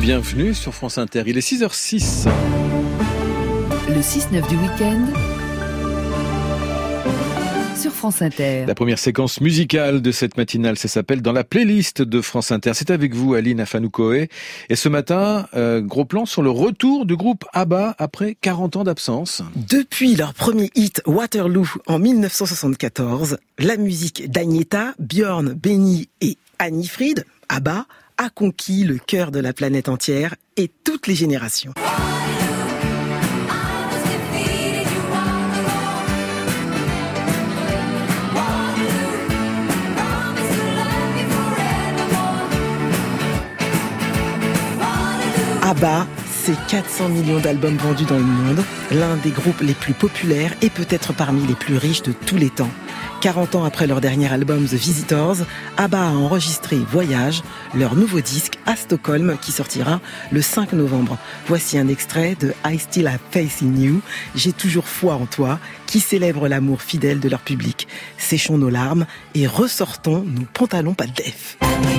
Bienvenue sur France Inter, il est 6h06. Le 6-9 du week-end sur France Inter. La première séquence musicale de cette matinale, ça s'appelle Dans la playlist de France Inter. C'est avec vous, Aline Afanoukoé. Et ce matin, gros plan sur le retour du groupe ABBA après 40 ans d'absence. Depuis leur premier hit Waterloo en 1974, la musique d'Agnetha, Björn, Benny et Annie Fried, ABBA, a conquis le cœur de la planète entière et toutes les générations. ABBA, c'est 400 millions d'albums vendus dans le monde, l'un des groupes les plus populaires et peut-être parmi les plus riches de tous les temps. 40 ans après leur dernier album The Visitors, ABBA a enregistré Voyage, leur nouveau disque à Stockholm qui sortira le 5 novembre. Voici un extrait de I Still Have Faith in You, J'ai toujours foi en toi, qui célèbre l'amour fidèle de leur public. Séchons nos larmes et ressortons nos pantalons pas de def.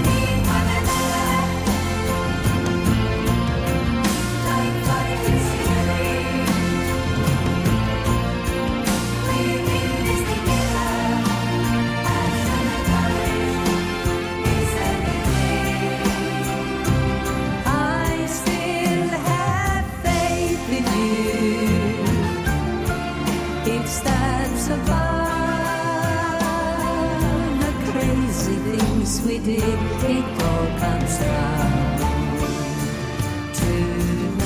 We did, it all comes down to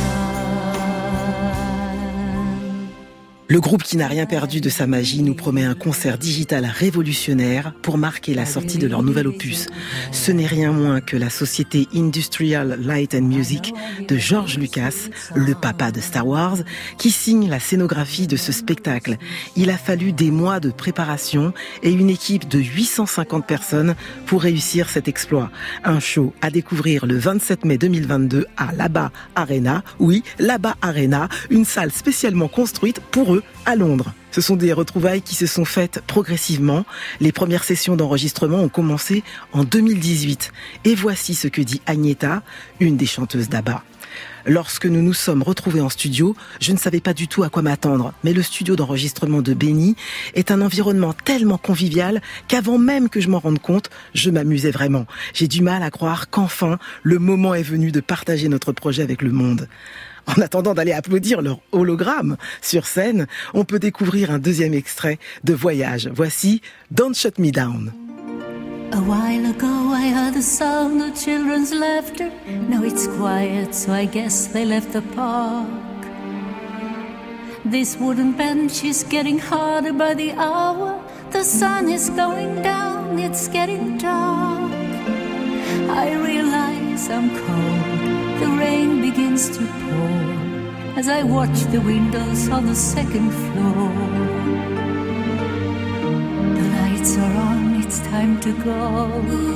love. Le groupe qui n'a rien perdu de sa magie nous promet un concert digital révolutionnaire pour marquer la sortie de leur nouvel opus. Ce n'est rien moins que la société Industrial Light and Music de George Lucas, le papa de Star Wars, qui signe la scénographie de ce spectacle. Il a fallu des mois de préparation et une équipe de 850 personnes pour réussir cet exploit. Un show à découvrir le 27 mai 2022 à l'ABBA Arena. Oui, l'ABBA Arena, une salle spécialement construite pour eux à Londres. Ce sont des retrouvailles qui se sont faites progressivement. Les premières sessions d'enregistrement ont commencé en 2018. Et voici ce que dit Agnetha, une des chanteuses d'ABBA. Lorsque nous nous sommes retrouvés en studio, je ne savais pas du tout à quoi m'attendre. Mais le studio d'enregistrement de Benny est un environnement tellement convivial qu'avant même que je m'en rende compte, je m'amusais vraiment. J'ai du mal à croire qu'enfin, le moment est venu de partager notre projet avec le monde. En attendant d'aller applaudir leur hologramme sur scène, on peut découvrir un deuxième extrait de Voyage. Voici Don't Shut Me Down. A while ago I heard the sound of children's laughter. Now it's quiet, so I guess they left the park. This wooden bench is getting harder by the hour. The sun is going down, it's getting dark. I realize I'm cold. The rain begins to pour as I watch the windows on the second floor. The lights are on, it's time to go.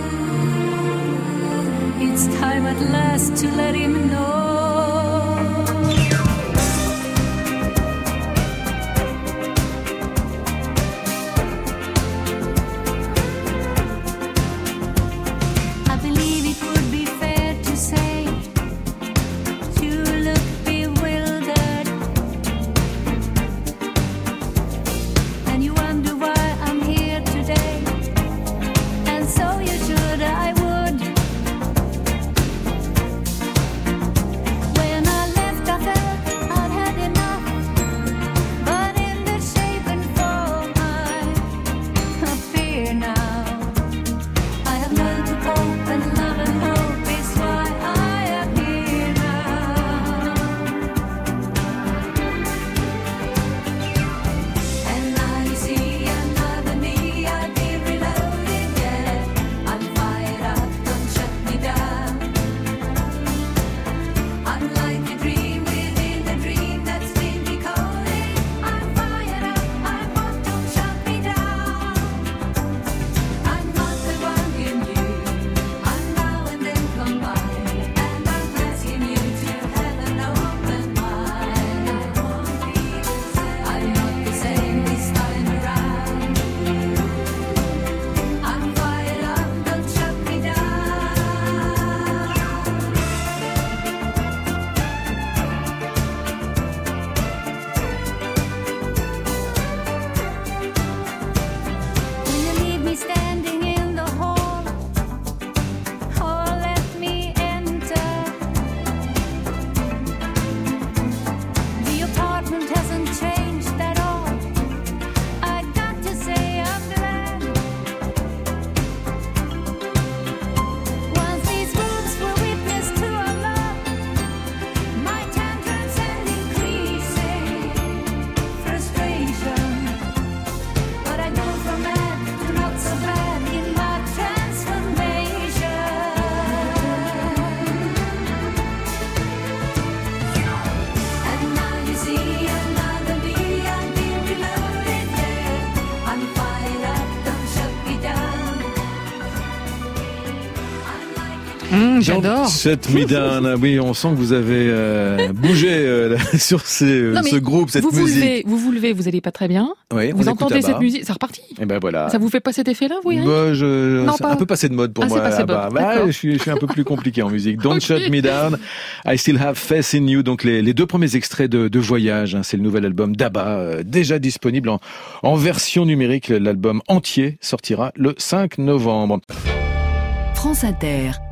It's time at last to let him know. J'adore. Don't Shut Me Down. Oui, on sent que vous avez bougé sur ce groupe, cette musique. Vous levez, vous allez pas très bien. Oui, vous entendez cette musique, c'est reparti. Et ben voilà. Ça vous fait pas cet effet-là, vous, Eric? C'est un peu passé de mode pour moi. C'est passé de mode. Je suis un peu plus compliqué en musique. Don't Shut Me Down. I Still Have Faith in You. Donc les deux premiers extraits de Voyage. Hein, c'est le nouvel album d'ABBA, déjà disponible en version numérique. L'album entier sortira le 5 novembre. France Inter.